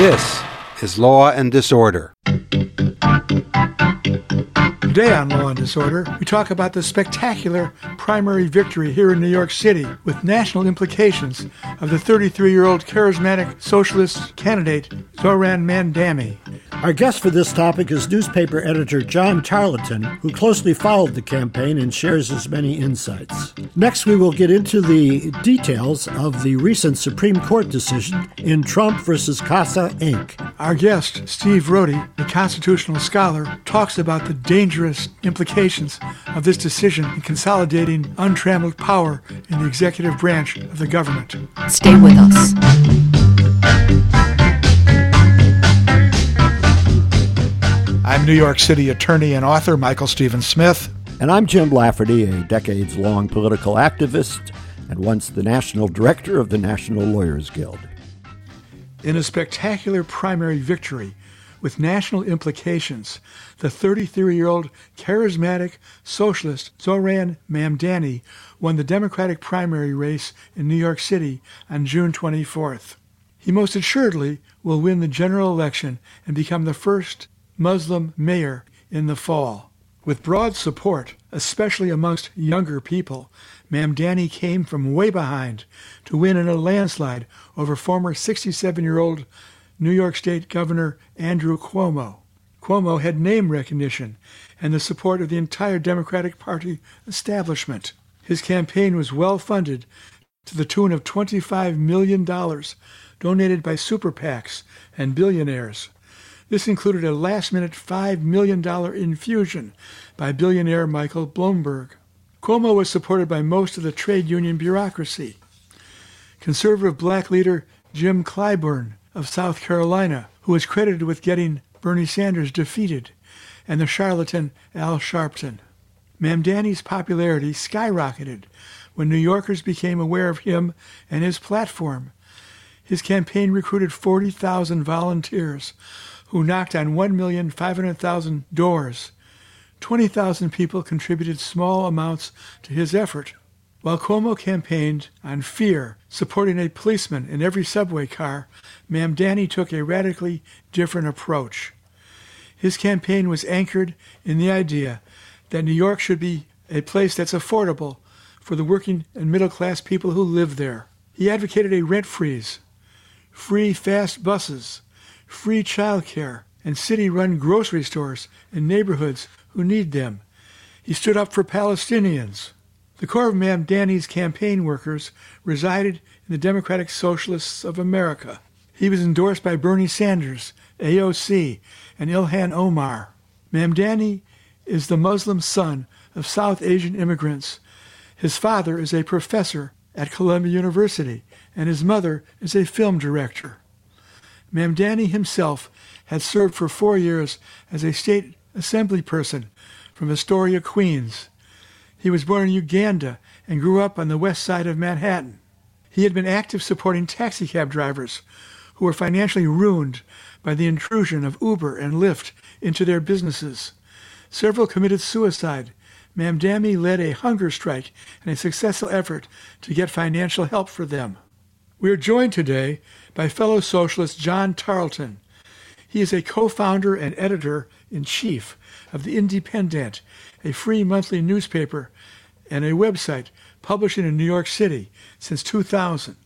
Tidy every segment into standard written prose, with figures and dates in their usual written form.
This is Law and Disorder. Today on Law and Disorder, we talk about the spectacular primary victory here in New York City with national implications of the 33-year-old charismatic socialist candidate Zoran Mandani. Our guest for this topic is newspaper editor John Tarleton, who closely followed the campaign and shares his many insights. Next, we will get into the details of the recent Supreme Court decision in Trump versus Casa Inc. Our guest, Steve Rohde, a constitutional scholar, talks about the dangerous implications of this decision in consolidating untrammeled power in the executive branch of the government. Stay with us. I'm New York City attorney and author Michael Stephen Smith. And I'm Jim Lafferty, a decades-long political activist and once the national director of the National Lawyers Guild. In a spectacular primary victory with national implications, the 33-year-old charismatic socialist Zoran Mandani won the Democratic primary race in New York City on June 24th. He most assuredly will win the general election and become the first Muslim mayor in the fall. With broad support, especially amongst younger people, Mandani came from way behind to win in a landslide over former 67-year-old New York State Governor Andrew Cuomo. Cuomo had name recognition and the support of the entire Democratic Party establishment. His campaign was well funded to the tune of $25 million donated by super PACs and billionaires. This included a last-minute $5 million infusion by billionaire Michael Bloomberg. Cuomo was supported by most of the trade union bureaucracy. Conservative black leader Jim Clyburn of South Carolina, who was credited with getting Bernie Sanders defeated, and the charlatan Al Sharpton. Mandani's popularity skyrocketed when New Yorkers became aware of him and his platform. His campaign recruited 40,000 volunteers who knocked on 1,500,000 doors. 20,000 people contributed small amounts to his effort. While Cuomo campaigned on fear, supporting a policeman in every subway car, Mandani took a radically different approach. His campaign was anchored in the idea that New York should be a place that's affordable for the working and middle-class people who live there. He advocated a rent freeze, free fast buses, free childcare, and city-run grocery stores in neighborhoods who need them. He stood up for Palestinians. The core of Mandani's campaign workers resided in the Democratic Socialists of America. He was endorsed by Bernie Sanders, AOC, and Ilhan Omar. Mandani is the Muslim son of South Asian immigrants. His father is a professor at Columbia University, and his mother is a film director. Mandani himself had served for 4 years as a state assembly person from Astoria, Queens. He was born in Uganda and grew up on the west side of Manhattan. He had been active supporting taxicab drivers who were financially ruined by the intrusion of Uber and Lyft into their businesses. Several committed suicide. Mandani led a hunger strike and a successful effort to get financial help for them. We are joined today by fellow socialist John Tarleton. He is a co-founder and editor-in-chief of The Independent, a free monthly newspaper and a website publishing in New York City since 2000.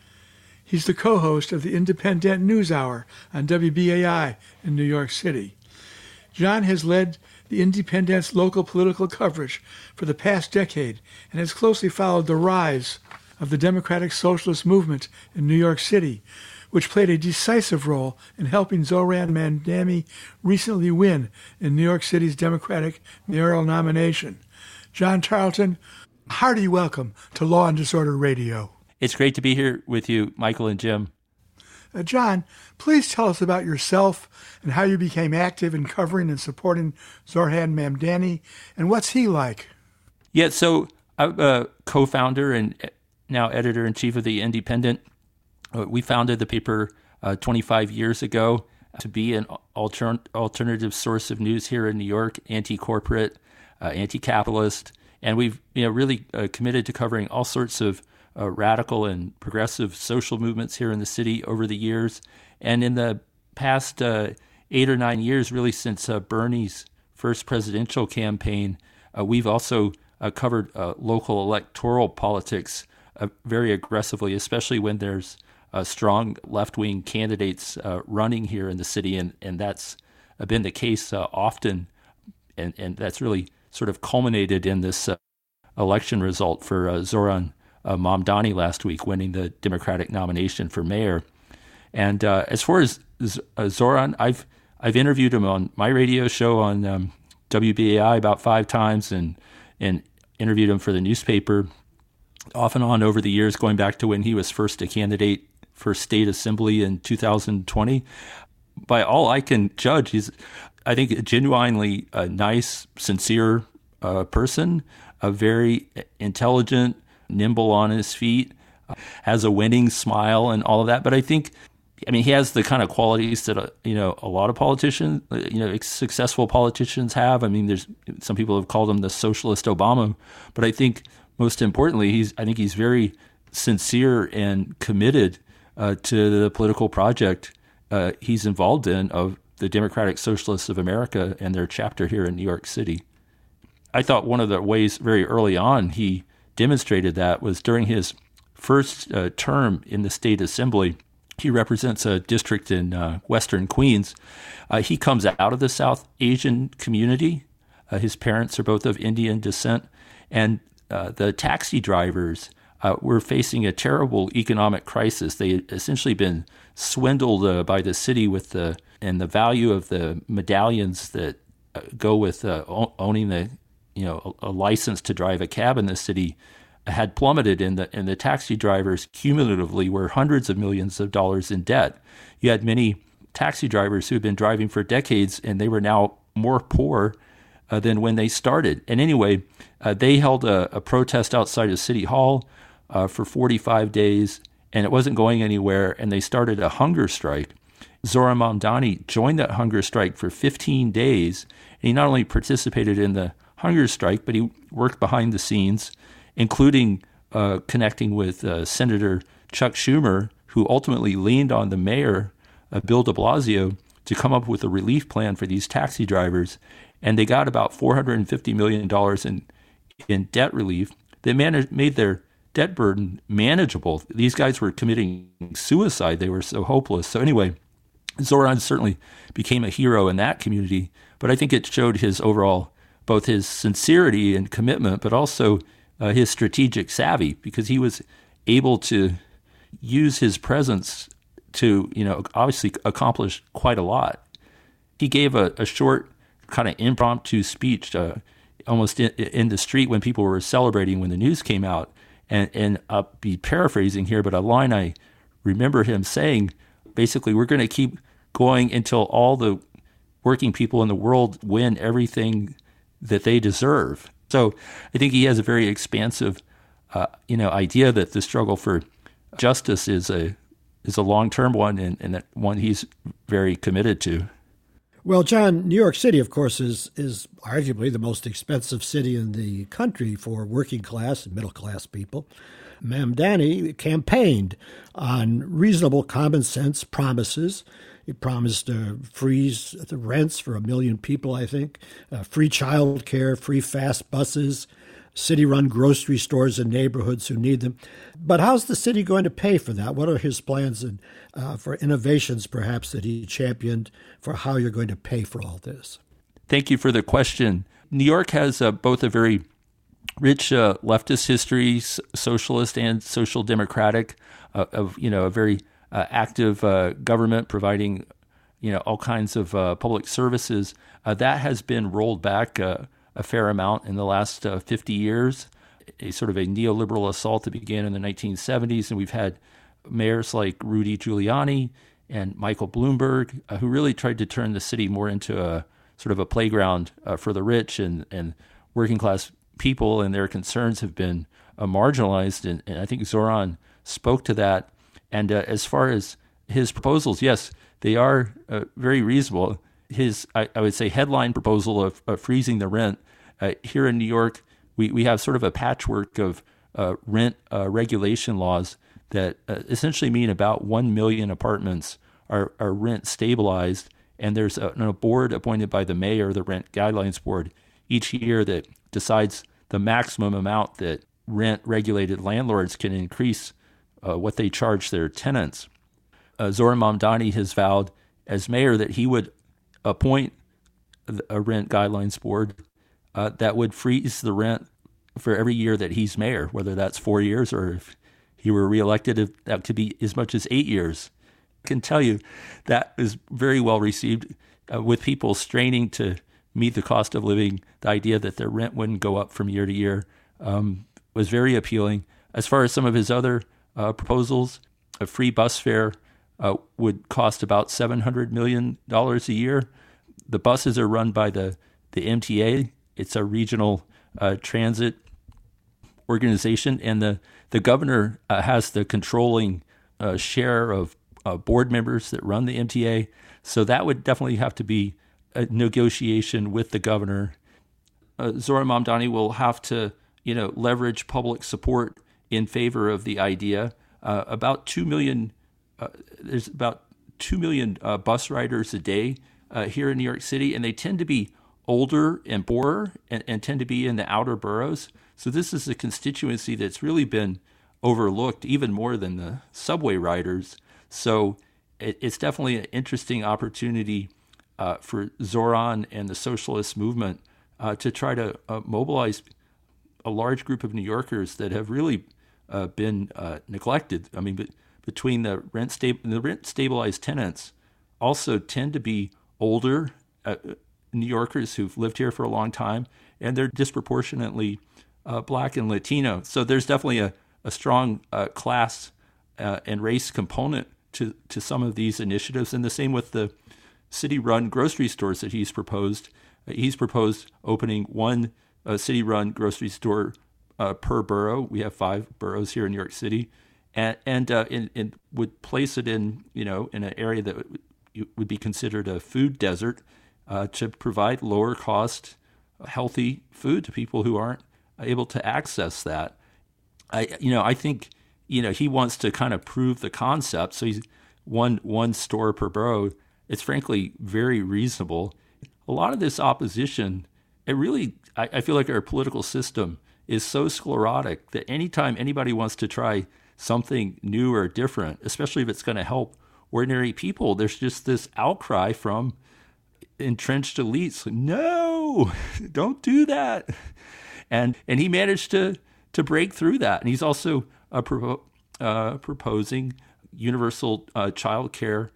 He's the co-host of the Independent News Hour on WBAI in New York City. John has led the Independent's local political coverage for the past decade and has closely followed the rise of the Democratic Socialist movement in New York City, which played a decisive role in helping Zoran Mandani recently win in New York City's Democratic mayoral nomination. John Tarleton, hearty welcome to Law and Disorder Radio. It's great to be here with you, Michael and Jim. John, please tell us about yourself and how you became active in covering and supporting Zoran Mandani, and what's he like? Yeah, so I'm a co-founder and now editor-in-chief of The Independent. We founded the paper 25 years ago to be an alternative source of news here in New York, anti-corporate, anti-capitalist, and we've really committed to covering all sorts of radical and progressive social movements here in the city over the years. And in the past 8 or 9 years, really since Bernie's first presidential campaign, we've also covered local electoral politics very aggressively, especially when there's strong left-wing candidates running here in the city, and that's been the case often, and that's really sort of culminated in this election result for Zoran Mamdani last week, winning the Democratic nomination for mayor. And as far as Zoran, I've interviewed him on my radio show on WBAI about 5 times, and interviewed him for the newspaper off and on over the years, going back to when he was first a candidate for state assembly in 2020. By all I can judge, he's, I think, a genuinely nice, sincere person, a very intelligent, nimble on his feet, has a winning smile and all of that. But I think, he has the kind of qualities that a lot of politicians, successful politicians have. There's some people have called him the socialist Obama, but I think most importantly, he's very sincere and committed to the political project he's involved in of the Democratic Socialists of America and their chapter here in New York City. I thought one of the ways very early on he demonstrated that was during his first term in the state assembly. He represents a district in western Queens. He comes out of the South Asian community. His parents are both of Indian descent. And the taxi drivers were facing a terrible economic crisis. They had essentially been swindled by the city with the value of the medallions that go with owning a license to drive a cab in the city had plummeted, and the taxi drivers cumulatively were hundreds of millions of dollars in debt. You had many taxi drivers who had been driving for decades, and they were now more poor than when they started. And anyway, they held a protest outside of City Hall for 45 days, and it wasn't going anywhere, and they started a hunger strike. Zoran Mamdani joined that hunger strike for 15 days, and he not only participated in the hunger strike, but he worked behind the scenes, including connecting with Senator Chuck Schumer, who ultimately leaned on the mayor, Bill de Blasio, to come up with a relief plan for these taxi drivers. And they got about $450 million in debt relief that made their debt burden manageable. These guys were committing suicide. They were so hopeless. So anyway, Zoran certainly became a hero in that community, but I think it showed his overall, both his sincerity and commitment, but also his strategic savvy, because he was able to use his presence to, obviously accomplish quite a lot. He gave a short kind of impromptu speech almost in the street when people were celebrating when the news came out. And I'll be paraphrasing here, but a line I remember him saying, basically, we're going to keep going until all the working people in the world win everything that they deserve. So I think he has a very expansive, idea that the struggle for justice is a long-term one, and that one he's very committed to. Well, John, New York City, of course, is arguably the most expensive city in the country for working class and middle class people. Mamdani campaigned on reasonable common sense promises. He promised to freeze the rents for 1 million people, I think, free child care, free fast buses, city-run grocery stores in neighborhoods who need them. But how's the city going to pay for that? What are his plans for innovations, perhaps, that he championed for how you're going to pay for all this? Thank you for the question. New York has both a very rich leftist history, socialist and social democratic, a very active government providing, all kinds of public services. That has been rolled back a fair amount in the last 50 years, a sort of a neoliberal assault that began in the 1970s. And we've had mayors like Rudy Giuliani and Michael Bloomberg who really tried to turn the city more into a sort of a playground for the rich, and working class people and their concerns have been marginalized. And I think Zoran spoke to that. And as far as his proposals, yes, they are very reasonable. His, I would say, headline proposal of freezing the rent here in New York, we have sort of a patchwork of rent regulation laws that essentially mean about 1 million apartments are rent stabilized, and there's a board appointed by the mayor, the Rent Guidelines Board, each year that decides the maximum amount that rent-regulated landlords can increase what they charge their tenants. Zoran Mamdani has vowed as mayor that he would appoint a Rent Guidelines Board that would freeze the rent for every year that he's mayor, whether that's 4 years or if he were reelected, that could be as much as 8 years. I can tell you that is very well received with people straining to meet the cost of living. The idea that their rent wouldn't go up from year to year was very appealing. As far as some of his other proposals, a free bus fare would cost about $700 million a year. The buses are run by the MTA. It's a regional transit organization, and the governor has the controlling share of board members that run the MTA. So that would definitely have to be a negotiation with the governor. Zoran Mamdani will have to, leverage public support in favor of the idea. About 2 million. There's about 2 million bus riders a day here in New York City, and they tend to be older and poorer and tend to be in the outer boroughs. So this is a constituency that's really been overlooked even more than the subway riders. So it's definitely an interesting opportunity for Zoran and the socialist movement to try to mobilize a large group of New Yorkers that have really been neglected. I mean, between the rent stabilized tenants also tend to be older New Yorkers who've lived here for a long time, and they're disproportionately Black and Latino. So there's definitely a strong class and race component to some of these initiatives, and the same with the city-run grocery stores that he's proposed. He's proposed opening one city-run grocery store per borough. We have 5 boroughs here in New York City, and would place it in an area that would be considered a food desert to provide lower cost, healthy food to people who aren't able to access that. I think he wants to kind of prove the concept. So he's one store per borough. It's frankly very reasonable. A lot of this opposition, I feel like our political system is so sclerotic that anytime anybody wants to try something new or different, especially if it's going to help ordinary people, there's just this outcry from entrenched elites. No, don't do that. And he managed to break through that. And he's also proposing universal child care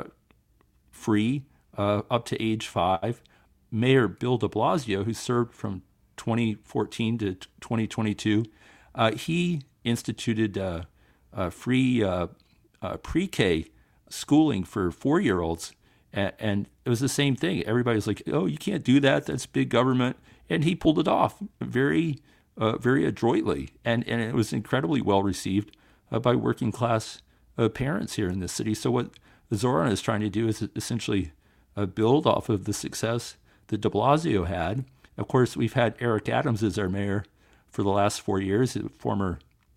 free up to age 5. Mayor Bill de Blasio, who served from 2014 to 2022, he instituted free pre-K schooling for 4-year-olds. And it was the same thing. Everybody was like, oh, you can't do that. That's big government. And he pulled it off very adroitly. And it was incredibly well received by working class parents here in this city. So what Zoran is trying to do is essentially build off of the success that de Blasio had. Of course, we've had Eric Adams as our mayor for the last 4 years, a former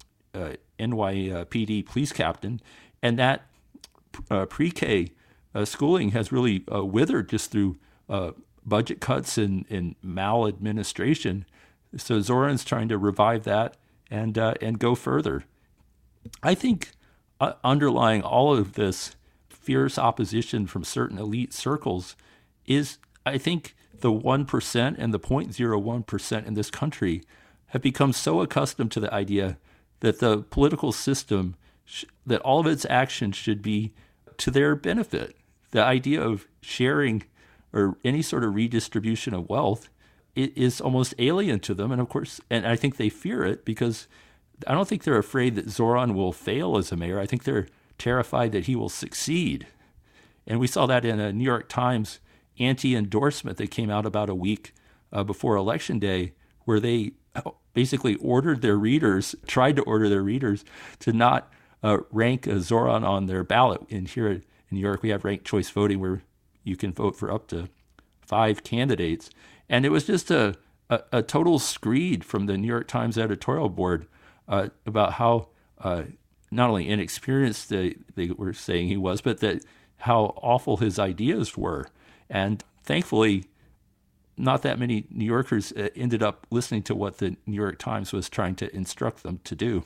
NYPD police captain. And that pre-K schooling has really withered just through budget cuts and maladministration. So Zoran's trying to revive that and go further. I think underlying all of this fierce opposition from certain elite circles is, I think, the 1% and the 0.01% in this country have become so accustomed to the idea that the political system, that all of its actions should be to their benefit. The idea of sharing or any sort of redistribution of wealth is almost alien to them. And of course, and I think they fear it because I don't think they're afraid that Zoran will fail as a mayor. I think they're terrified that he will succeed. And we saw that in a New York Times anti-endorsement that came out about a week before Election Day, where they basically tried to order their readers to not rank Zoran on their ballot. And here in New York, we have ranked choice voting where you can vote for up to 5 candidates. And it was just a total screed from the New York Times editorial board about how not only inexperienced they were saying he was, but that how awful his ideas were. And thankfully, not that many New Yorkers ended up listening to what the New York Times was trying to instruct them to do.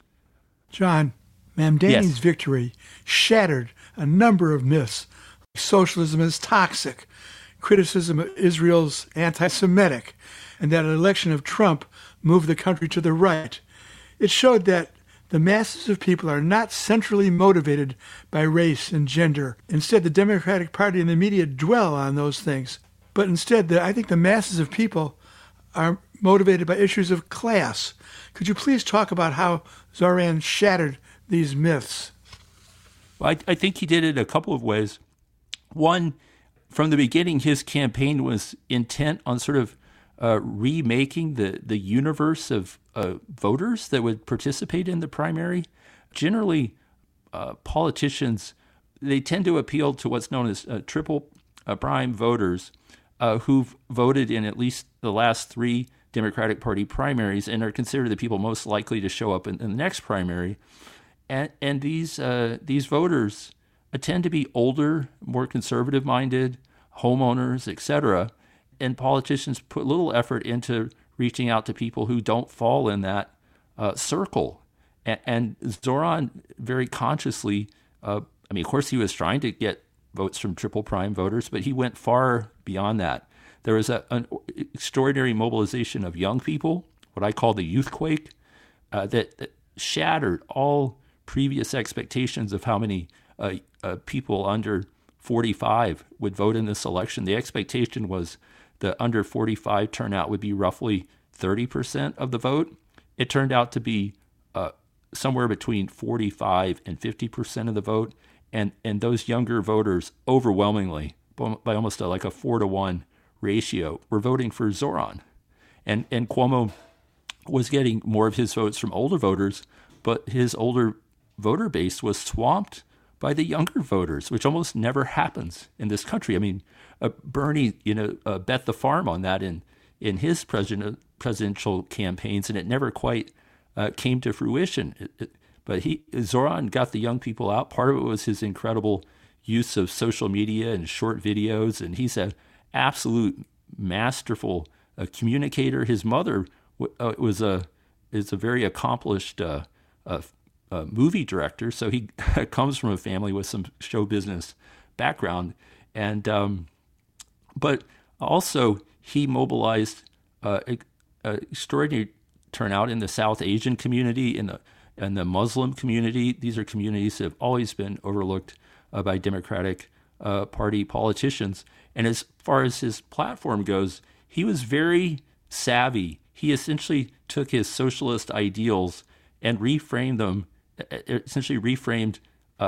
John, Mamdani's Yes. victory shattered a number of myths. Socialism is toxic, criticism of Israel's anti-Semitic, and that an election of Trump moved the country to the right. It showed that the masses of people are not centrally motivated by race and gender. Instead, the Democratic Party and the media dwell on those things. But instead, I think the masses of people are motivated by issues of class. Could you please talk about how Zoran shattered these myths? Well, I think he did it a couple of ways. One, from the beginning, his campaign was intent on sort of remaking the universe of voters that would participate in the primary. Generally, politicians, they tend to appeal to what's known as triple prime voters who've voted in at least the last 3 Democratic Party primaries and are considered the people most likely to show up in the next primary. And these voters tend to be older, more conservative-minded, homeowners, etc. And politicians put little effort into reaching out to people who don't fall in that circle. And Zoran very consciously, of course, he was trying to get votes from triple prime voters, but he went far beyond that. There was an extraordinary mobilization of young people, what I call the youthquake, that shattered all previous expectations of how many people under 45 would vote in this election. The expectation was the under 45 turnout would be roughly 30% of the vote. It turned out to be somewhere between 45 and 50% of the vote. And those younger voters overwhelmingly, by almost like a 4-to-1 ratio, were voting for Zoran. And Cuomo was getting more of his votes from older voters, but his older voter base was swamped by the younger voters, which almost never happens in this country. I mean, Bernie, bet the farm on that in his presidential campaigns, and it never quite came to fruition. But Zoran got the young people out. Part of it was his incredible use of social media and short videos, and he's an absolute masterful communicator. His mother is a very accomplished movie director, so he comes from a family with some show business background, and but also he mobilized extraordinary turnout in the South Asian community, in the Muslim community. These are communities that have always been overlooked by Democratic Party politicians. And as far as his platform goes, he was very savvy. He essentially took his socialist ideals and reframed them. Essentially reframed,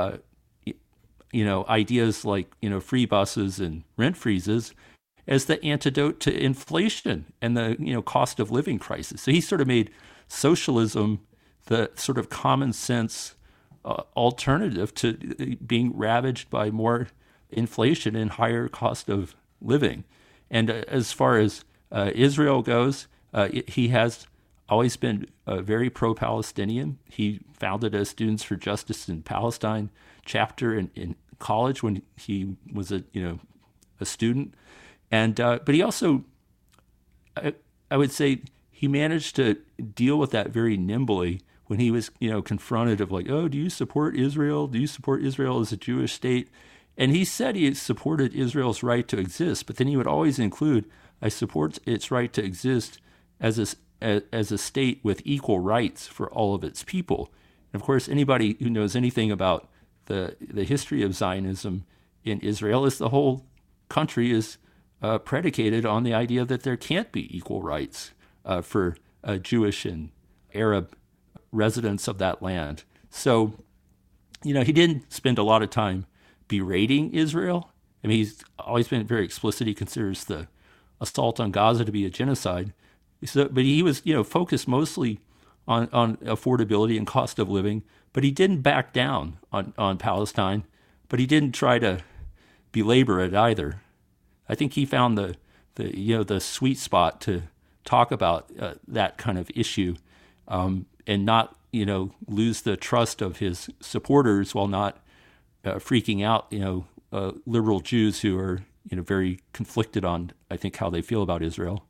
ideas like free buses and rent freezes as the antidote to inflation and the cost of living crisis. So he sort of made socialism the sort of common sense alternative to being ravaged by more inflation and higher cost of living. And as far as Israel goes, he has always been very pro-Palestinian. He founded a Students for Justice in Palestine chapter in college when he was a student, and but he also, I would say, he managed to deal with that very nimbly when he was confronted of like, oh, do you support Israel? Do you support Israel as a Jewish state? And he said he supported Israel's right to exist, but then he would always include, I support its right to exist as a state with equal rights for all of its people. And of course, anybody who knows anything about the history of Zionism in Israel is the whole country is predicated on the idea that there can't be equal rights for Jewish and Arab residents of that land. So, he didn't spend a lot of time berating Israel. I mean, he's always been very explicit. He considers the assault on Gaza to be a genocide. So, but he was, focused mostly on affordability and cost of living. But he didn't back down on Palestine. But he didn't try to belabor it either. I think he found the sweet spot to talk about that kind of issue, and not lose the trust of his supporters while not freaking out liberal Jews who are very conflicted on, I think, how they feel about Israel.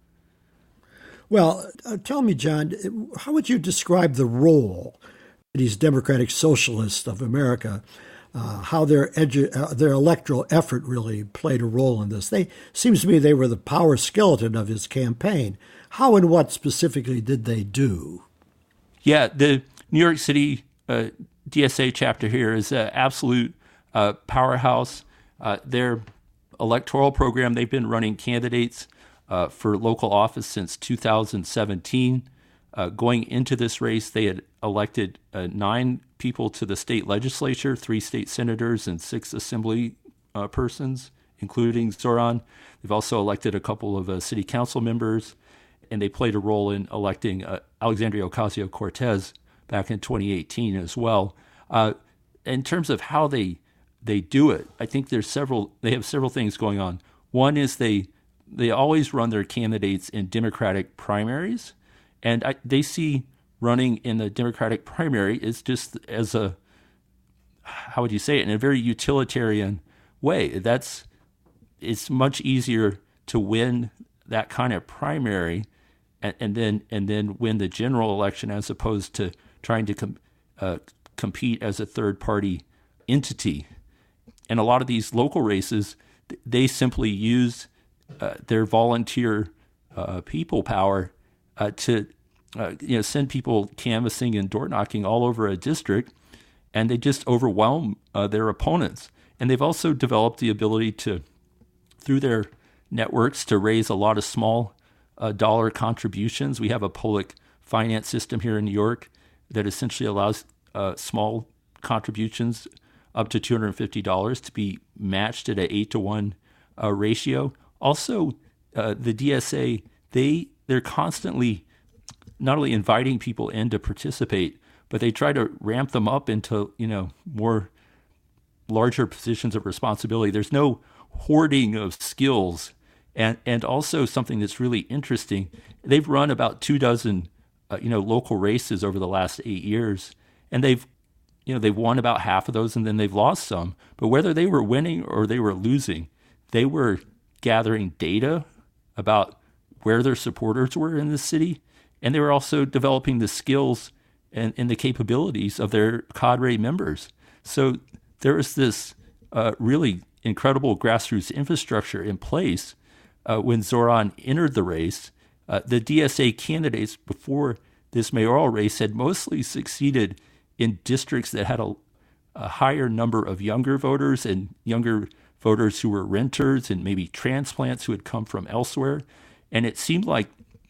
Well, tell me, John, how would you describe the role these Democratic Socialists of America, how their electoral effort really played a role in this? Seems to me they were the power skeleton of his campaign. How and what specifically did they do? Yeah, the New York City DSA chapter here is an absolute powerhouse. Their electoral program, they've been running candidates for local office since 2017. Going into this race, they had elected 9 people to the state legislature, 3 state senators and 6 assembly persons, including Zoran. They've also elected a couple of city council members, and they played a role in electing Alexandria Ocasio-Cortez back in 2018 as well. In terms of how they do it, I think they have several things going on. One is they always run their candidates in Democratic primaries, and they see running in the Democratic primary is just as a, how would you say it, in a very utilitarian way. It's much easier to win that kind of primary and then win the general election as opposed to trying to compete as a third party entity. And a lot of these local races, they simply use their volunteer people power to send people canvassing and door knocking all over a district, and they just overwhelm their opponents. And they've also developed the ability to, through their networks, to raise a lot of small dollar contributions. We have a public finance system here in New York that essentially allows small contributions up to $250 to be matched at an 8-to-1 ratio. Also, the DSA, they're constantly not only inviting people in to participate, but they try to ramp them up into more larger positions of responsibility. There's no hoarding of skills, and also something that's really interesting. They've run about 24 local races over the last 8 years, and they've won about half of those, and then they've lost some. But whether they were winning or they were losing, they were gathering data about where their supporters were in the city, and they were also developing the skills and the capabilities of their cadre members. So there was this really incredible grassroots infrastructure in place when Zoran entered the race. The DSA candidates before this mayoral race had mostly succeeded in districts that had a higher number of younger voters and younger voters who were renters and maybe transplants who had come from elsewhere. And it seemed like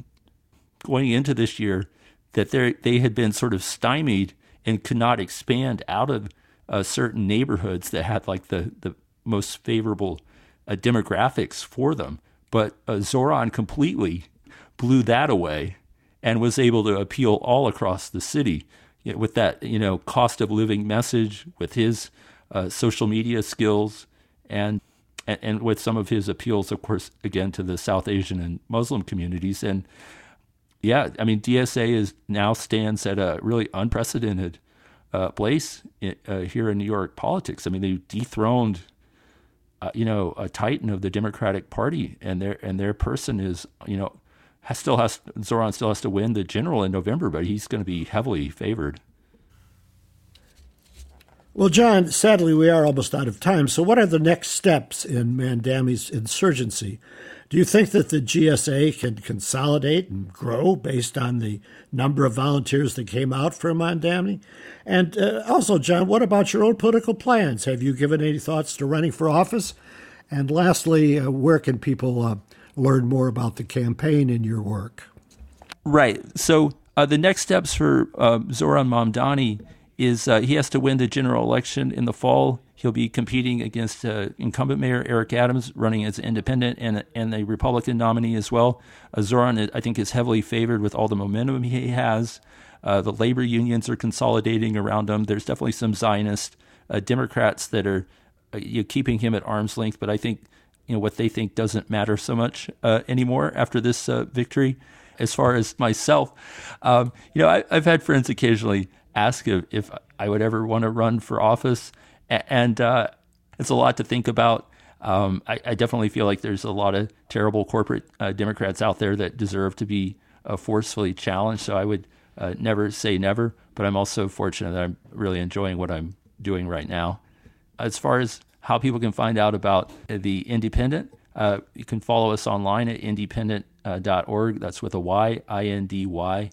going into this year that they had been sort of stymied and could not expand out of certain neighborhoods that had like the most favorable demographics for them. But Zoran completely blew that away and was able to appeal all across the city with that cost of living message, with his social media skills, and with some of his appeals, of course, again to the South Asian and Muslim communities. And yeah, I mean, DSA now stands at a really unprecedented place here in New York politics. I mean, they dethroned a titan of the Democratic Party, and their person is Zoran still has to win the general in November, but he's going to be heavily favored. Well, John, sadly, we are almost out of time. So what are the next steps in Mamdani's insurgency? Do you think that the GSA can consolidate and grow based on the number of volunteers that came out for Mamdani? And also, John, what about your own political plans? Have you given any thoughts to running for office? And lastly, where can people learn more about the campaign and your work? Right. So the next steps for Zoran Mamdani is he has to win the general election in the fall. He'll be competing against incumbent mayor Eric Adams, running as independent and a Republican nominee as well. Zoran, I think, is heavily favored with all the momentum he has. The labor unions are consolidating around him. There's definitely some Zionist Democrats that are keeping him at arm's length, but I think what they think doesn't matter so much anymore after this victory. As far as myself, I've had friends occasionally ask if I would ever want to run for office, and it's a lot to think about. I definitely feel like there's a lot of terrible corporate Democrats out there that deserve to be forcefully challenged. So I would never say never, but I'm also fortunate that I'm really enjoying what I'm doing right now. As far as how people can find out about the Independent, you can follow us online at independent.org. That's with a Y, INDY,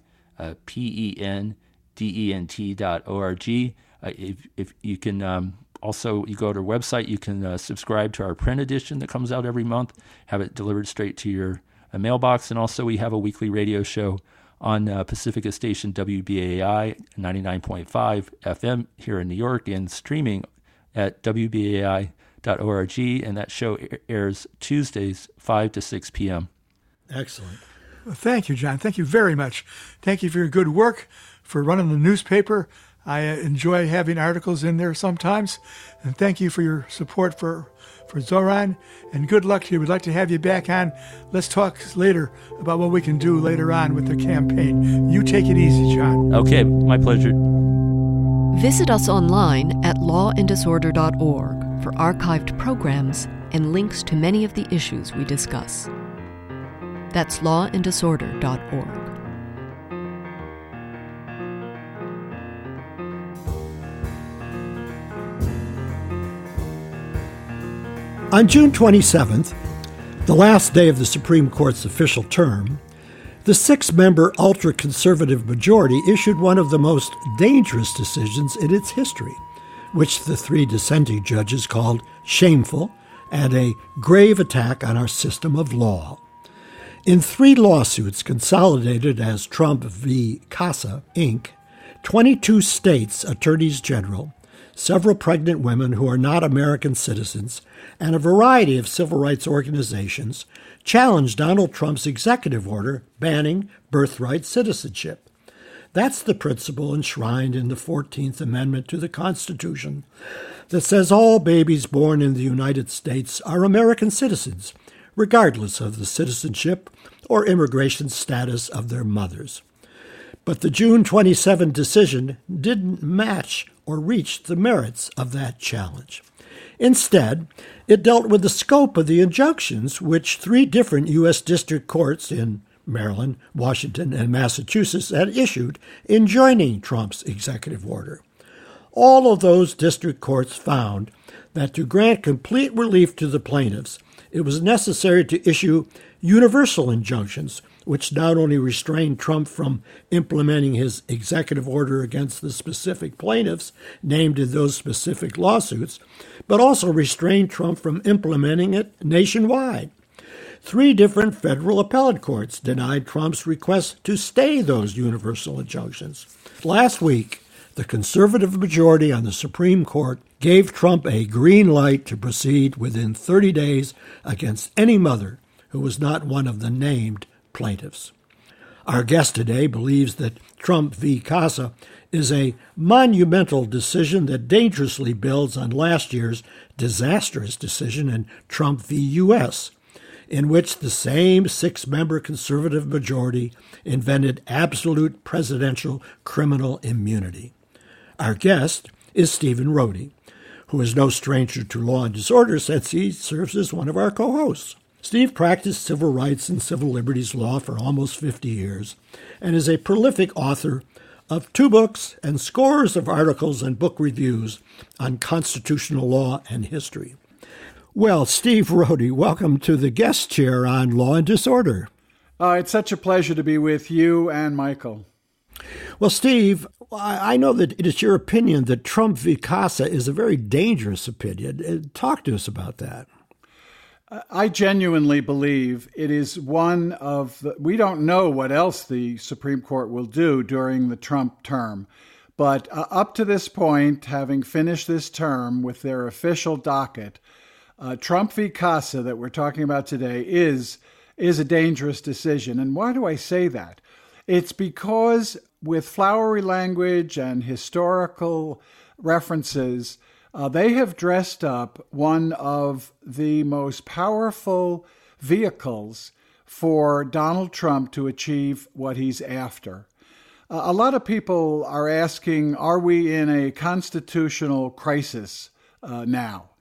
PENDENT.org. If you can also, you go to our website, you can subscribe to our print edition that comes out every month, have it delivered straight to your mailbox. And also we have a weekly radio show on Pacifica station WBAI 99.5 FM here in New York, and streaming at WBAI.org, and that show airs Tuesdays 5 to 6 p.m. Excellent. Well, thank you, John. Thank you very much. Thank you for your good work, for running the newspaper. I enjoy having articles in there sometimes. And thank you for your support for Zoran. And good luck to you. We'd like to have you back on. Let's talk later about what we can do later on with the campaign. You take it easy, John. Okay, my pleasure. Visit us online at lawanddisorder.org for archived programs and links to many of the issues we discuss. That's lawanddisorder.org. On June 27th, the last day of the Supreme Court's official term, the six-member ultra-conservative majority issued one of the most dangerous decisions in its history, which the three dissenting judges called shameful and a grave attack on our system of law. In three lawsuits consolidated as Trump v. Casa, Inc., 22 states' attorneys general, several pregnant women who are not American citizens, and a variety of civil rights organizations challenged Donald Trump's executive order banning birthright citizenship. That's the principle enshrined in the 14th Amendment to the Constitution that says all babies born in the United States are American citizens, regardless of the citizenship or immigration status of their mothers. But the June 27 decision didn't match or reach the merits of that challenge. Instead, it dealt with the scope of the injunctions which three different U.S. district courts in Maryland, Washington, and Massachusetts had issued enjoining Trump's executive order. All of those district courts found that to grant complete relief to the plaintiffs, it was necessary to issue universal injunctions, which not only restrained Trump from implementing his executive order against the specific plaintiffs named in those specific lawsuits, but also restrained Trump from implementing it nationwide. Three different federal appellate courts denied Trump's request to stay those universal injunctions. Last week, the conservative majority on the Supreme Court gave Trump a green light to proceed within 30 days against any mother who was not one of the named plaintiffs. Our guest today believes that Trump v. Casa is a monumental decision that dangerously builds on last year's disastrous decision in Trump v. U.S., in which the same six-member conservative majority invented absolute presidential criminal immunity. Our guest is Stephen Rohde, who is no stranger to Law and Disorder since he serves as one of our co-hosts. Steve practiced civil rights and civil liberties law for almost 50 years and is a prolific author of 2 books and scores of articles and book reviews on constitutional law and history. Well, Steve Rohde, welcome to the guest chair on Law and Disorder. It's such a pleasure to be with you and Michael. Well, Steve, I know that it is your opinion that Trump v. Casa is a very dangerous opinion. Talk to us about that. I genuinely believe it is one of we don't know what else the Supreme Court will do during the Trump term. But up to this point, having finished this term with their official docket, Trump v. Casa that we're talking about today is a dangerous decision. And why do I say that? It's because with flowery language and historical references, they have dressed up one of the most powerful vehicles for Donald Trump to achieve what he's after. A lot of people are asking, are we in a constitutional crisis now?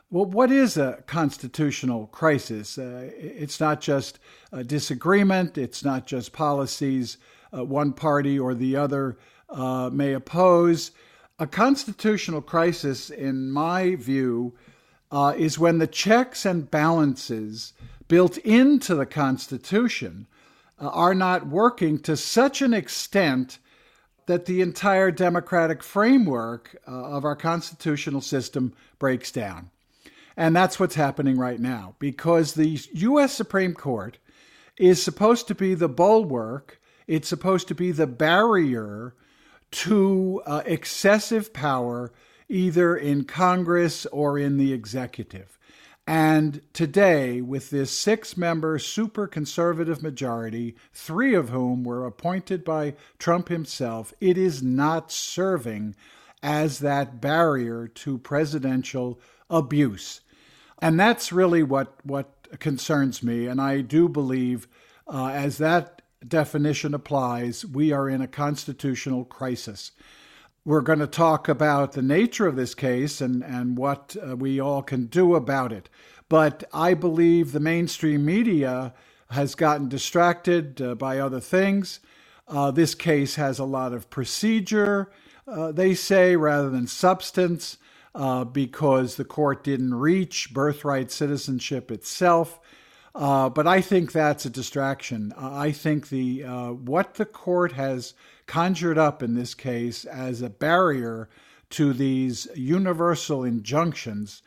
Well, what is a constitutional crisis? It's not just a disagreement. It's not just policies one party or the other may oppose. A constitutional crisis, in my view, is when the checks and balances built into the Constitution are not working to such an extent that the entire democratic framework of our constitutional system breaks down. And that's what's happening right now, because the U.S. Supreme Court is supposed to be the bulwark, it's supposed to be the barrier to excessive power, either in Congress or in the executive. And today, with this 6-member super conservative majority, 3 of whom were appointed by Trump himself, it is not serving as that barrier to presidential abuse. And that's really what concerns me. And I do believe, as that definition applies, we are in a constitutional crisis. We're going to talk about the nature of this case and what we all can do about it. But I believe the mainstream media has gotten distracted by other things. This case has a lot of procedure, they say, rather than substance, because the court didn't reach birthright citizenship itself. But I think that's a distraction. I think what the court has conjured up in this case as a barrier to these universal injunctions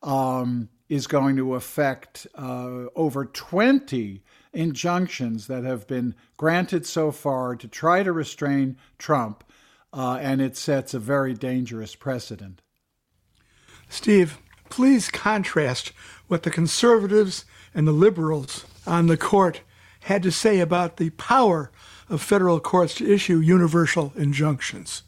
is going to affect over 20 injunctions that have been granted so far to try to restrain Trump, and it sets a very dangerous precedent. Steve, please contrast what the conservatives and the liberals on the court had to say about the power of federal courts to issue universal injunctions.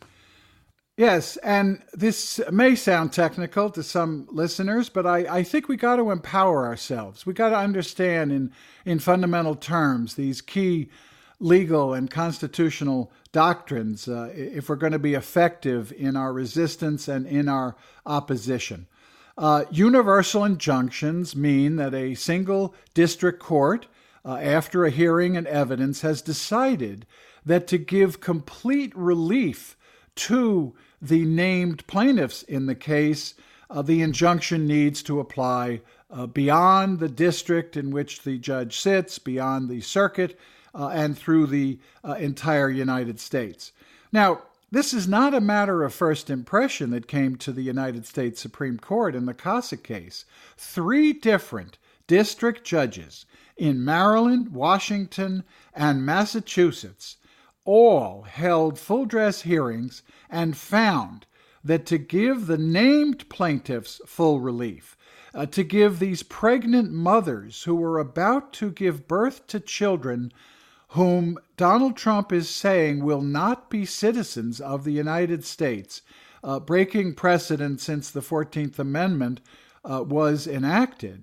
Yes, and this may sound technical to some listeners, but I think we got to empower ourselves. We got to understand in fundamental terms these key legal and constitutional doctrines if we're going to be effective in our resistance and in our opposition. Universal injunctions mean that a single district court, after a hearing and evidence, has decided that to give complete relief to the named plaintiffs in the case, the injunction needs to apply beyond the district in which the judge sits, beyond the circuit, and through the entire United States. Now, this is not a matter of first impression that came to the United States Supreme Court in the Cossack case. 3 different district judges in Maryland, Washington, and Massachusetts all held full-dress hearings and found that to give the named plaintiffs full relief, to give these pregnant mothers who were about to give birth to children whom Donald Trump is saying will not be citizens of the United States, breaking precedent since the 14th Amendment was enacted,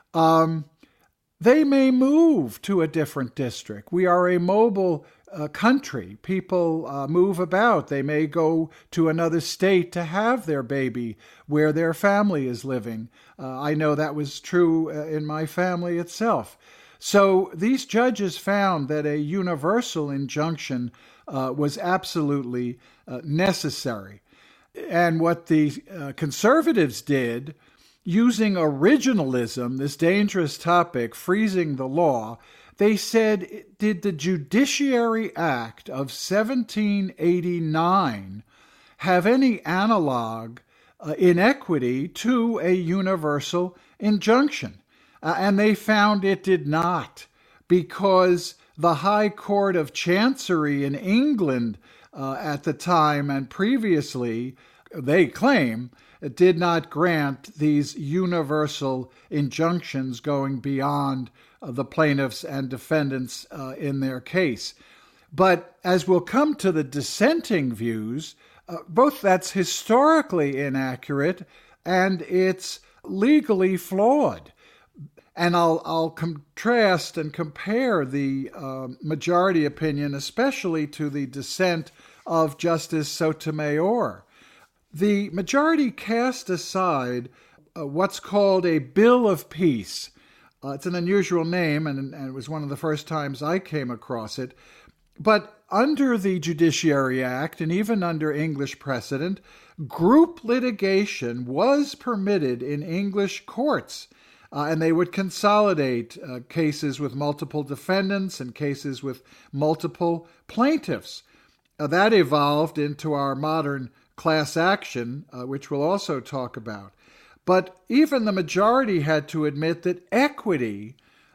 they may move to a different district. We are a mobile country. People move about. They may go to another state to have their baby where their family is living. I know that was true in my family itself. So these judges found that a universal injunction was absolutely necessary. And what the conservatives did, using originalism, this dangerous topic, freezing the law, they said, did the Judiciary Act of 1789 have any analog in equity to a universal injunction? And they found it did not, because the High Court of Chancery in England at the time and previously, they claim, did not grant these universal injunctions going beyond the plaintiffs and defendants in their case. But as we'll come to the dissenting views, both that's historically inaccurate and it's legally flawed. And I'll contrast and compare the majority opinion, especially to the dissent of Justice Sotomayor. The majority cast aside what's called a Bill of Peace. It's an unusual name, and it was one of the first times I came across it. But under the Judiciary Act, and even under English precedent, group litigation was permitted in English courts, and they would consolidate cases with multiple defendants and cases with multiple plaintiffs. That evolved into our modern class action, which we'll also talk about. But even the majority had to admit that equity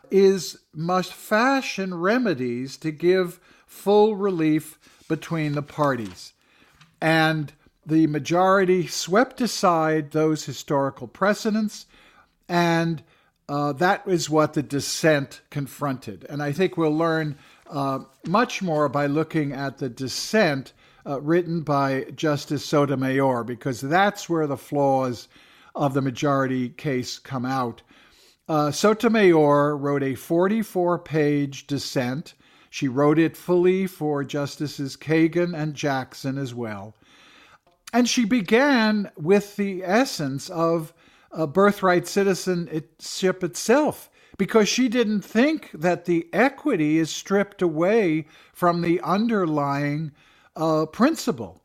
must fashion remedies to give full relief between the parties. And the majority swept aside those historical precedents, and that is what the dissent confronted. And I think we'll learn much more by looking at the dissent written by Justice Sotomayor, because that's where the flaws of the majority case come out. Sotomayor wrote a 44-page dissent. She wrote it fully for Justices Kagan and Jackson as well. And she began with the essence of birthright citizenship itself, because she didn't think that the equity is stripped away from the underlying principle.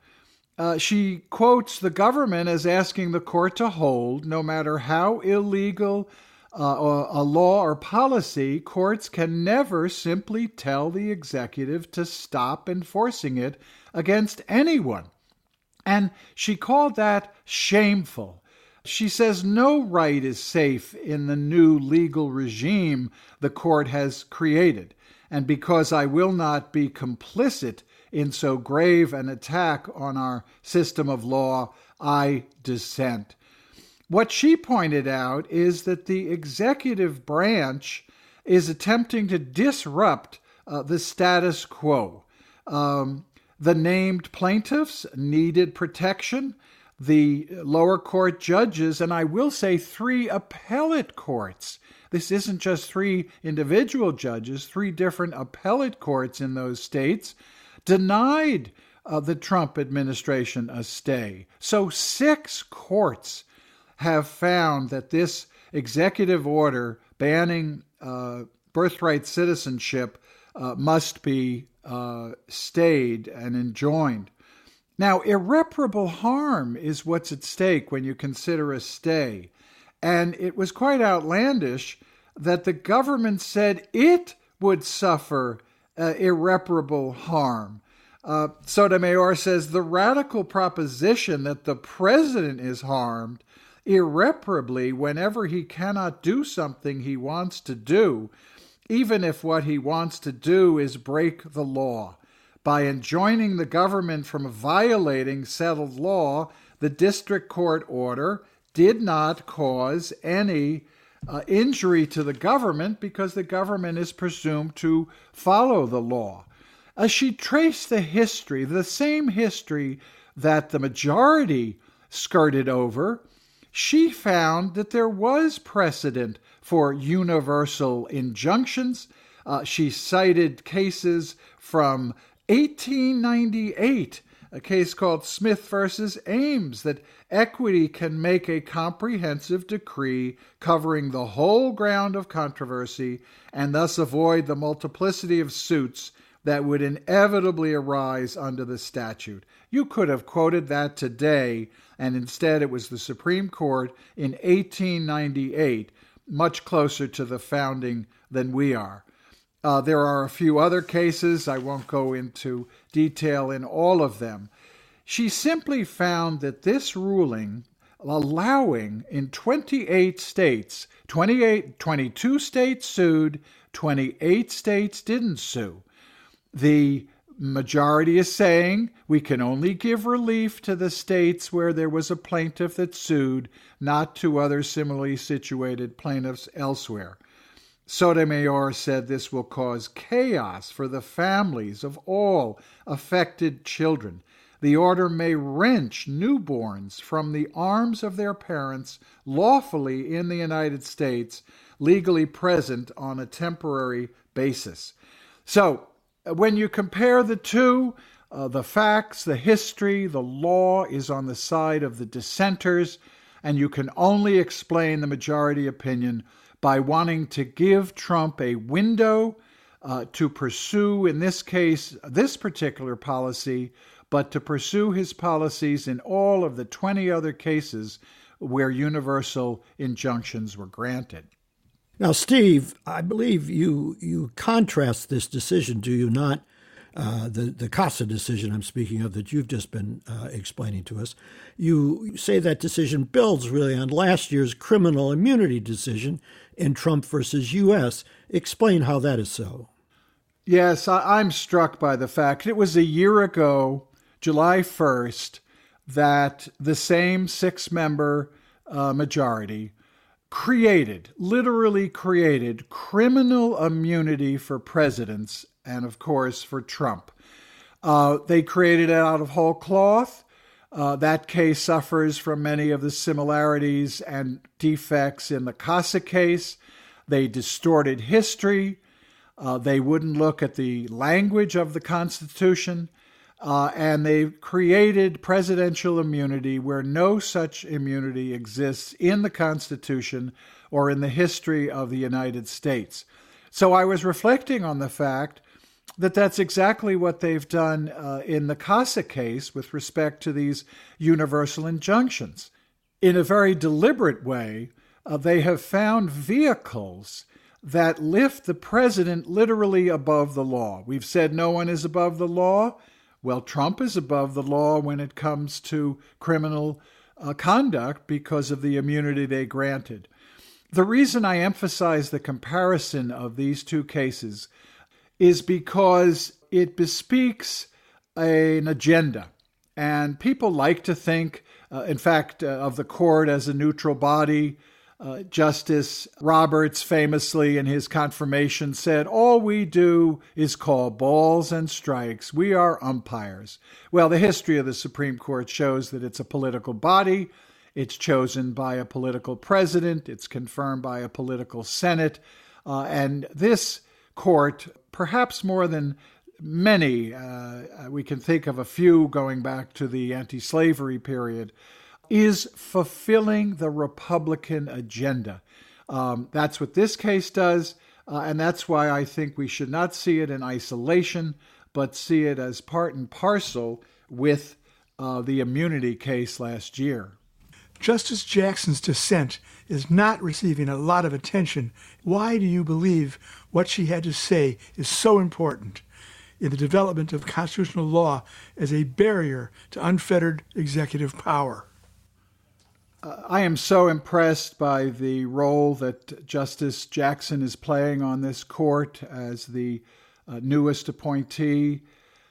She quotes the government as asking the court to hold, no matter how illegal a law or policy, courts can never simply tell the executive to stop enforcing it against anyone. And she called that shameful. She says no right is safe in the new legal regime the court has created. And because I will not be complicit in so grave an attack on our system of law, I dissent. What she pointed out is that the executive branch is attempting to disrupt the status quo. The named plaintiffs needed protection. The lower court judges, and I will say 3 appellate courts. This isn't just 3 individual judges, 3 different appellate courts in those states denied the Trump administration a stay. So 6 courts have found that this executive order banning birthright citizenship must be stayed and enjoined. Now, irreparable harm is what's at stake when you consider a stay. And it was quite outlandish that the government said it would suffer irreparable harm. Sotomayor says the radical proposition that the president is harmed irreparably whenever he cannot do something he wants to do, even if what he wants to do is break the law. By enjoining the government from violating settled law, the district court order did not cause any injury to the government because the government is presumed to follow the law. She traced the history, the same history that the majority skirted over. She found that there was precedent for universal injunctions. She cited cases from 1898, a case called Smith versus Ames, that equity can make a comprehensive decree covering the whole ground of controversy and thus avoid the multiplicity of suits that would inevitably arise under the statute. You could have quoted that today, and instead it was the Supreme Court in 1898, much closer to the founding than we are. There are a few other cases. I won't go into detail in all of them. She simply found that this ruling, allowing in 28 states, 22 states sued, 28 states didn't sue. The majority is saying we can only give relief to the states where there was a plaintiff that sued, not to other similarly situated plaintiffs elsewhere. Sotomayor said this will cause chaos for the families of all affected children. The order may wrench newborns from the arms of their parents lawfully in the United States, legally present on a temporary basis. So, when you compare the two, the facts, the history, the law is on the side of the dissenters. and you can only explain the majority opinion by wanting to give Trump a window to pursue, in this case, this particular policy, but to pursue his policies in all of the 20 other cases where universal injunctions were granted. Now, Steve, I believe you contrast this decision, do you not? The Casa decision I'm speaking of that you've just been explaining to us. You say that decision builds really on last year's criminal immunity decision in Trump versus U.S. Explain how that is so. Yes, I'm struck by the fact it was a year ago, July 1st, that the same 6-member majority literally created criminal immunity for presidents and, of course, for Trump. They created it out of whole cloth. That case suffers from many of the similarities and defects in the Casa case. They distorted history. They wouldn't look at the language of the Constitution. And they created presidential immunity where no such immunity exists in the Constitution or in the history of the United States. So I was reflecting on the fact that that's exactly what they've done in the Casa case with respect to these universal injunctions. In a very deliberate way, they have found vehicles that lift the president literally above the law. We've said no one is above the law. Well, Trump is above the law when it comes to criminal conduct because of the immunity they granted. The reason I emphasize the comparison of these two cases is because it bespeaks an agenda. And people like to think, in fact, of the court as a neutral body. Justice Roberts famously in his confirmation said, all we do is call balls and strikes. We are umpires. Well, the history of the Supreme Court shows that it's a political body. It's chosen by a political president. It's confirmed by a political Senate. And this court, perhaps more than many, we can think of a few going back to the anti-slavery period, is fulfilling the Republican agenda. That's what this case does, and that's why I think we should not see it in isolation, but see it as part and parcel with the immunity case last year. Justice Jackson's dissent is not receiving a lot of attention. Why do you believe what she had to say is so important in the development of constitutional law as a barrier to unfettered executive power? I am so impressed by the role that Justice Jackson is playing on this court as the newest appointee.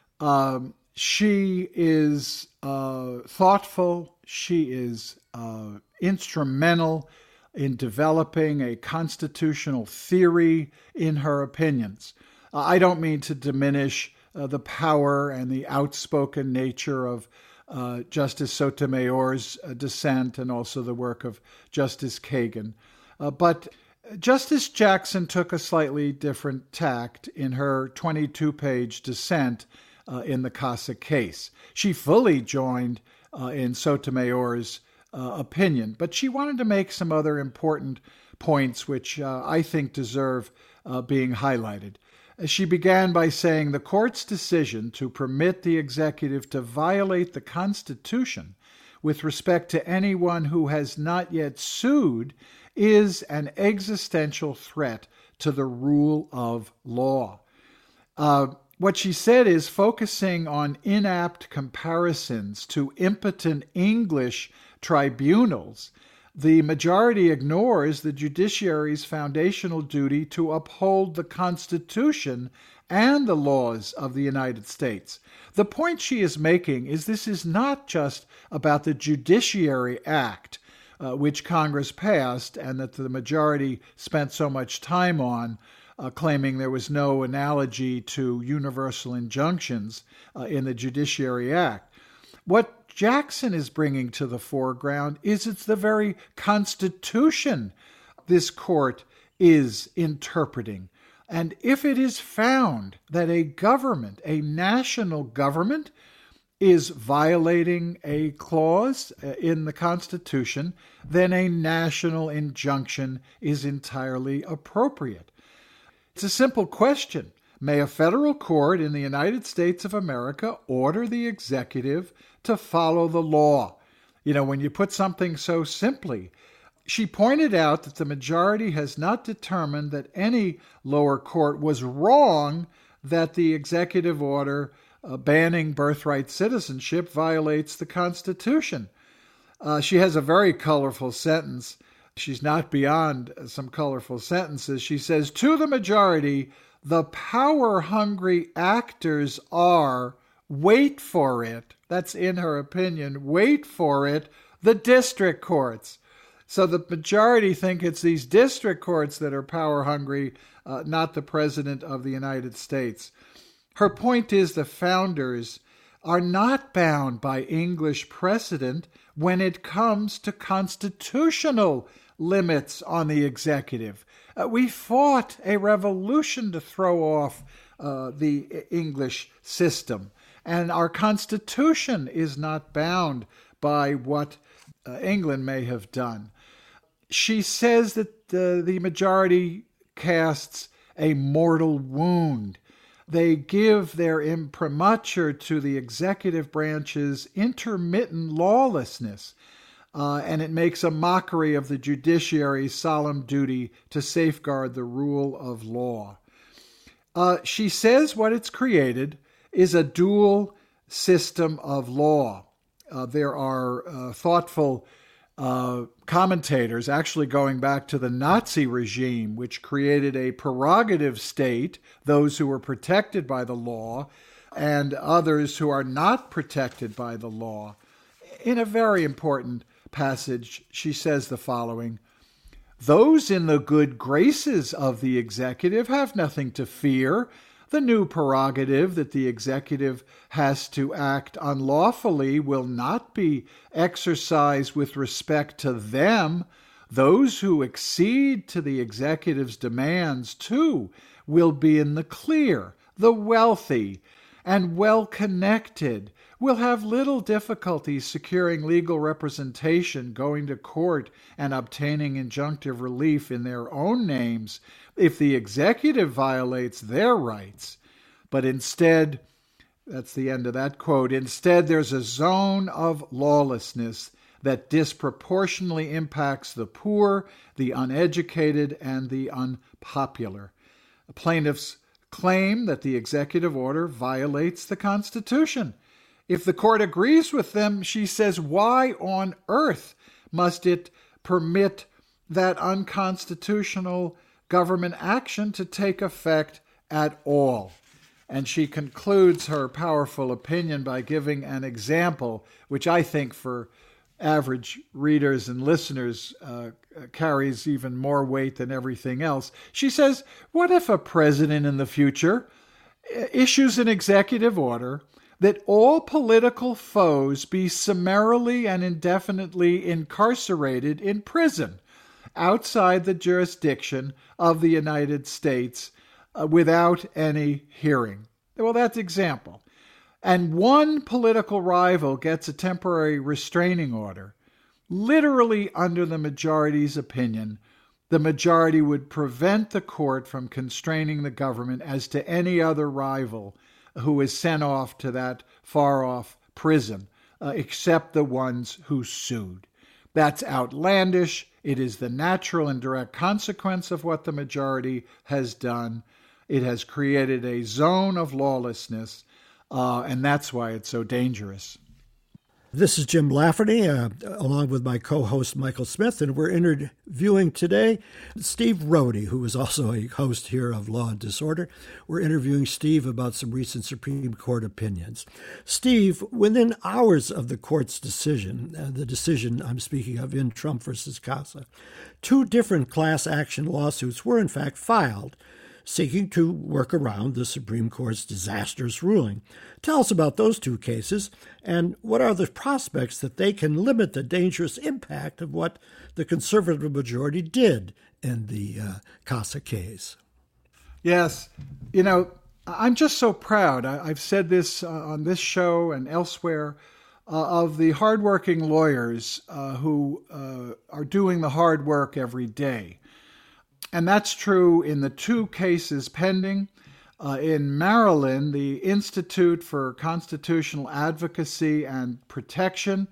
She is thoughtful. She is instrumental in developing a constitutional theory in her opinions. I don't mean to diminish the power and the outspoken nature of Justice Sotomayor's dissent and also the work of Justice Kagan. But Justice Jackson took a slightly different tact in her 22-page dissent in the Casa case. She fully joined in Sotomayor's opinion, but she wanted to make some other important points which I think deserve being highlighted. She began by saying the court's decision to permit the executive to violate the Constitution with respect to anyone who has not yet sued is an existential threat to the rule of law. What she said is focusing on inapt comparisons to impotent English tribunals. The majority ignores the judiciary's foundational duty to uphold the Constitution and the laws of the United States. The point she is making is this is not just about the Judiciary Act, which Congress passed and that the majority spent so much time on, claiming there was no analogy to universal injunctions in the Judiciary Act. What Jackson is bringing to the foreground is it's the very Constitution this court is interpreting. And if it is found that a government, a national government, is violating a clause in the Constitution, then a national injunction is entirely appropriate. It's a simple question. May a federal court in the United States of America order the executive to follow the law? You know, when you put something so simply, she pointed out that the majority has not determined that any lower court was wrong that the executive order banning birthright citizenship violates the Constitution. She has a very colorful sentence. She's not beyond some colorful sentences. She says, to the majority, the power-hungry actors are, wait for it, that's in her opinion, wait for it, the district courts. So the majority think it's these district courts that are power-hungry, not the President of the United States. Her point is the founders are not bound by English precedent when it comes to constitutional limits on the executive. We fought a revolution to throw off the English system, and our Constitution is not bound by what England may have done. She says that the majority casts a mortal wound. They give their imprimatur to the executive branch's intermittent lawlessness, and it makes a mockery of the judiciary's solemn duty to safeguard the rule of law. She says what it's created is a dual system of law. There are thoughtful commentators actually going back to the Nazi regime, which created a prerogative state, those who were protected by the law, and others who are not protected by the law. In a very important passage, she says the following: those in the good graces of the executive have nothing to fear. The new prerogative that the executive has to act unlawfully will not be exercised with respect to them. Those who accede to the executive's demands, too, will be in the clear. The wealthy and well-connected will have little difficulty securing legal representation, going to court, and obtaining injunctive relief in their own names if the executive violates their rights. But instead, that's the end of that quote, instead there's a zone of lawlessness that disproportionately impacts the poor, the uneducated, and the unpopular. Plaintiffs claim that the executive order violates the Constitution. If the court agrees with them, she says, why on earth must it permit that unconstitutional government action to take effect at all? And she concludes her powerful opinion by giving an example, which I think for average readers and listeners carries even more weight than everything else. She says, what if a president in the future issues an executive order that all political foes be summarily and indefinitely incarcerated in prison outside the jurisdiction of the United States without any hearing? Well, that's example. And one political rival gets a temporary restraining order. Literally, under the majority's opinion, the majority would prevent the court from constraining the government as to any other rival who is sent off to that far-off prison, except the ones who sued. That's outlandish. It is the natural and direct consequence of what the majority has done. It has created a zone of lawlessness, and that's why it's so dangerous. This is Jim Lafferty, along with my co-host Michael Smith, and we're interviewing today Steve Rohde, who is also a host here of Law and Disorder. We're interviewing Steve about some recent Supreme Court opinions. Steve, within hours of the court's decision, the decision I'm speaking of in Trump versus Casa, 2 different class action lawsuits were in fact filed, seeking to work around the Supreme Court's disastrous ruling. Tell us about those 2 cases, and what are the prospects that they can limit the dangerous impact of what the conservative majority did in the Casa case? Yes. You know, I'm just so proud. I've said this on this show and elsewhere of the hardworking lawyers who are doing the hard work every day. And that's true in the two cases pending. In Maryland, the Institute for Constitutional Advocacy and Protection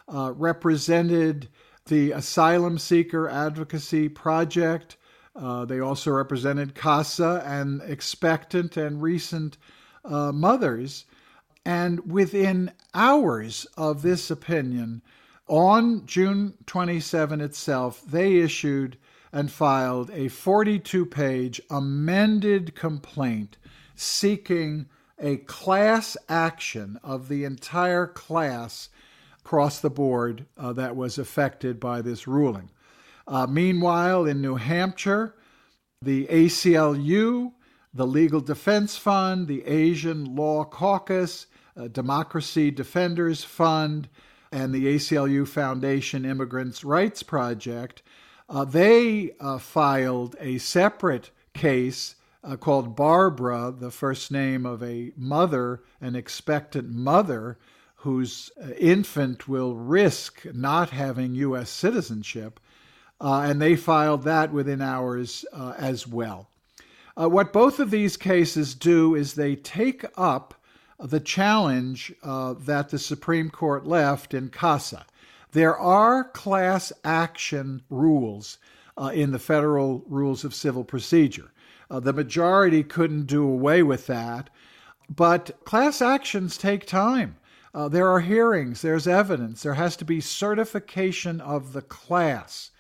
represented the Asylum Seeker Advocacy Project. They also represented CASA and expectant and recent mothers. And within hours of this opinion, on June 27 itself, they issued and filed a 42-page amended complaint seeking a class action of the entire class across the board that was affected by this ruling. Meanwhile, in New Hampshire, the ACLU, the Legal Defense Fund, the Asian Law Caucus, Democracy Defenders Fund, and the ACLU Foundation Immigrants' Rights Project, they filed a separate case called Barbara, the first name of a mother, an expectant mother, whose infant will risk not having U.S. citizenship, and they filed that within hours as well. What both of these cases do is they take up the challenge that the Supreme Court left in CASA. There are class action rules in the Federal Rules of Civil Procedure. The majority couldn't do away with that, but class actions take time. There are hearings, there's evidence, there has to be certification of the class.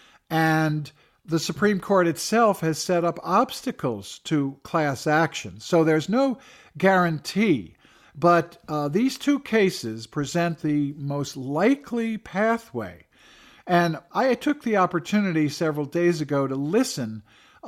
And the Supreme Court itself has set up obstacles to class action. So there's no guarantee. But these two cases present the most likely pathway. And I took the opportunity several days ago to listen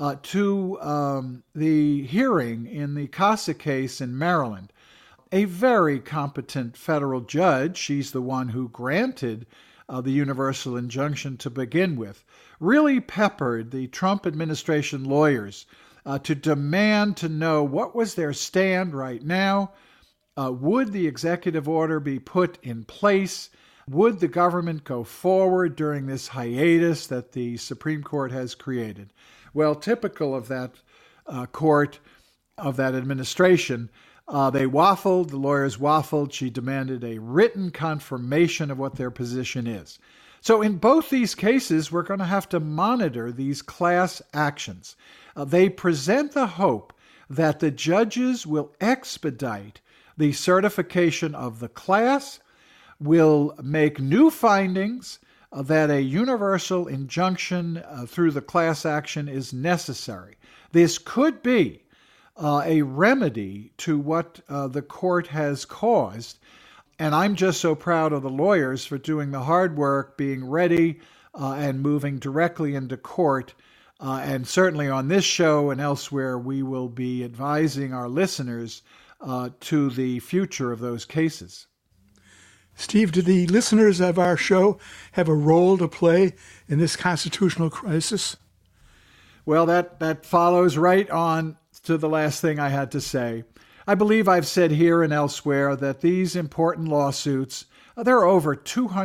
to the hearing in the CASA case in Maryland. A very competent federal judge, she's the one who granted the universal injunction to begin with, really peppered the Trump administration lawyers to demand to know what was their stand right now. Would the executive order be put in place? Would the government go forward during this hiatus that the Supreme Court has created? Well, typical of that court, of that administration, they waffled, the lawyers waffled. She demanded a written confirmation of what their position is. So in both these cases, we're going to have to monitor these class actions. They present the hope that the judges will expedite the certification of the class, will make new findings that a universal injunction through the class action is necessary. This could be a remedy to what the court has caused. And I'm just so proud of the lawyers for doing the hard work, being ready and moving directly into court. And certainly on this show and elsewhere, we will be advising our listeners to the future of those cases. Steve, do the listeners of our show have a role to play in this constitutional crisis? Well, that follows right on to the last thing I had to say. I believe I've said here and elsewhere that these important lawsuits, there are over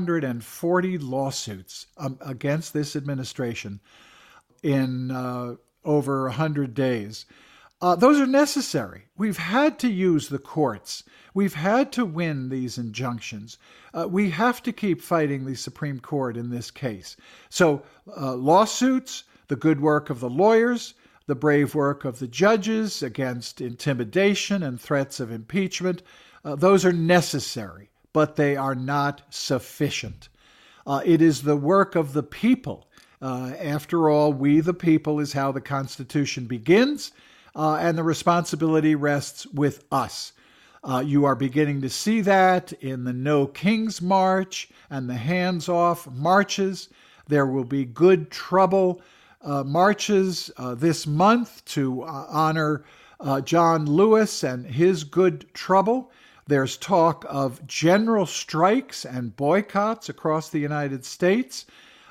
240 lawsuits against this administration in over 100 days. Those are necessary. We've had to use the courts. We've had to win these injunctions. We have to keep fighting the Supreme Court in this case. So lawsuits, the good work of the lawyers, the brave work of the judges against intimidation and threats of impeachment, those are necessary, but they are not sufficient. It is the work of the people. After all, we the people is how the Constitution begins. And the responsibility rests with us. You are beginning to see that in the No Kings March and the Hands Off marches. There will be Good Trouble marches this month to honor John Lewis and his Good Trouble. There's talk of general strikes and boycotts across the United States.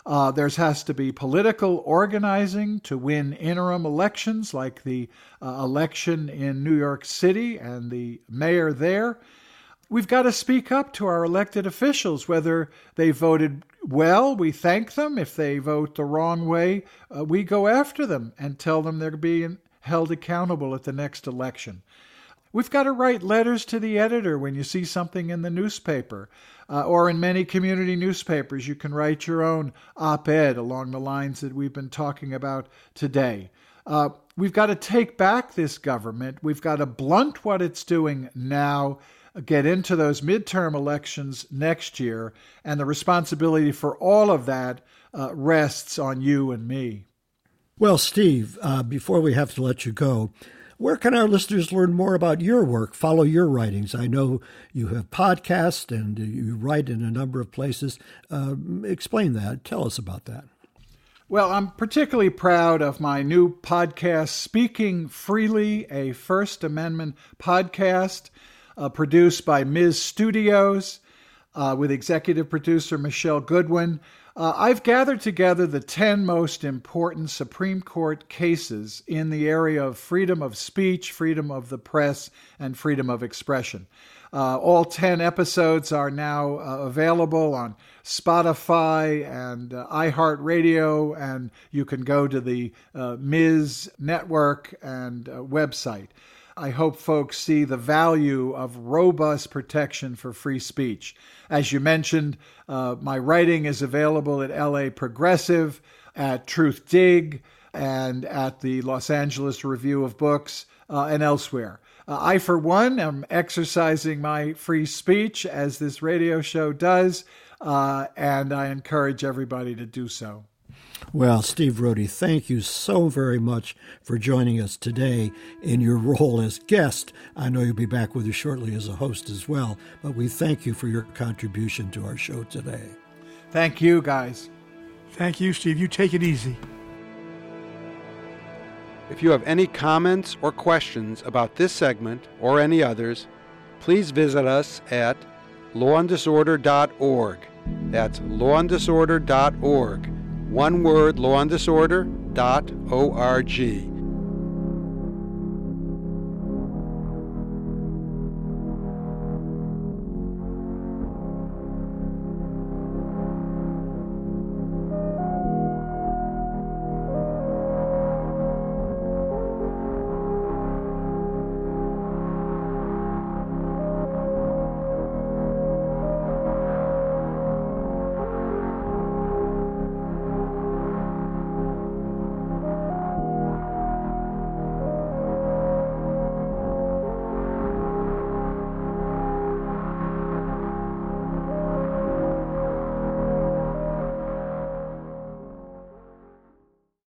There has to be political organizing to win interim elections, like the election in New York City and the mayor there. We've got to speak up to our elected officials, whether they voted well, we thank them. If they vote the wrong way, we go after them and tell them they're being held accountable at the next election. We've got to write letters to the editor when you see something in the newspaper, or in many community newspapers, you can write your own op-ed along the lines that we've been talking about today. We've got to take back this government. We've got to blunt what it's doing now, get into those midterm elections next year, and the responsibility for all of that rests on you and me. Well, Steve, before we have to let you go, where can our listeners learn more about your work, follow your writings? I know you have podcasts and you write in a number of places. Explain that. Tell us about that. Well, I'm particularly proud of my new podcast, Speaking Freely, a First Amendment podcast produced by Ms. Studios with executive producer Michelle Goodwin. I've gathered together the 10 most important Supreme Court cases in the area of freedom of speech, freedom of the press, and freedom of expression. All 10 episodes are now available on Spotify and iHeartRadio, and you can go to the Ms. Network and website. I hope folks see the value of robust protection for free speech. As you mentioned, my writing is available at LA Progressive, at Truth Dig, and at the Los Angeles Review of Books, and elsewhere. I, for one, am exercising my free speech, as this radio show does, and I encourage everybody to do so. Well, Steve Rohde, thank you so very much for joining us today in your role as guest. I know you'll be back with us shortly as a host as well, but we thank you for your contribution to our show today. Thank you, guys. Thank you, Steve. You take it easy. If you have any comments or questions about this segment or any others, please visit us at lawanddisorder.org. That's lawanddisorder.org. One word, lawanddisorder.org.